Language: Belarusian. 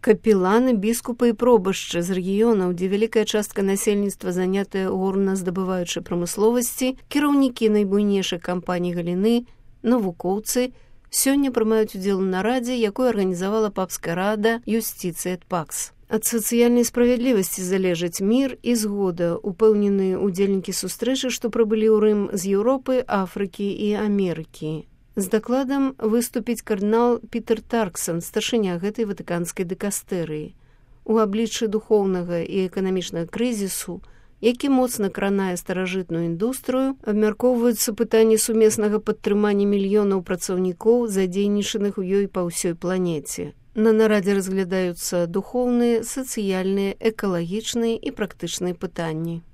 Капеланы, біскупы і пробашчы з рэгіёнаў, дзе вялікая частка насельніцтва занятая горна-здабываючай прамысловасці, кіраўнікі найбуйнейшых кампаній галіны, навукоўцы, сёння прымаюць удзел у нарадзе, якую арганізавала папская рада юстыцыі эт пакс. Ад сацыяльнай справядлівасці залежыць мір і згода, упэўнены удзельнікі сустрэчы, што прыбылі ў Рым з Еўропы, Афрыкі і Амерыкі. З дакладам выступіць кардынал Пітер Тарксон, старшыня гэтай ватыканскай дыкастэрыі. У абліччы духоўнага і эканамічнага крызісу, які моцна кранае старажытную індустрыю, абмяркоўваюцца пытанні сумеснага падтрымання мільёнаў працаўнікоў, задзейнічаных у ёй па ўсёй планеце. На нарадзе разглядаюцца духоўныя, сацыяльныя, экалагічныя і практычныя пытанні.